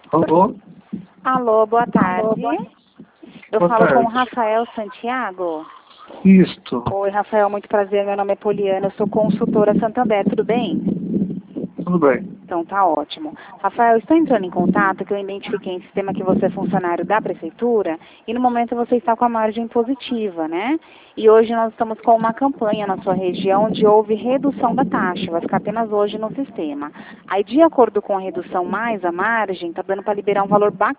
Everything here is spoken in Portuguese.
Alô? Alô, boa tarde. Eu Boa falo com o tarde. Rafael Santiago. Isto. Oi, Rafael, muito prazer. Meu nome é Poliana, eu sou consultora Santander, tudo bem? Tudo bem. Então tá ótimo. Rafael, eu estou entrando em contato que eu identifiquei em sistema que você é funcionário da prefeitura e no momento você está com a margem positiva, né? E hoje nós estamos com uma campanha na sua região onde houve redução da taxa, vai ficar apenas hoje no sistema. Aí, de acordo com a redução mais a margem, está dando para liberar um valor bacana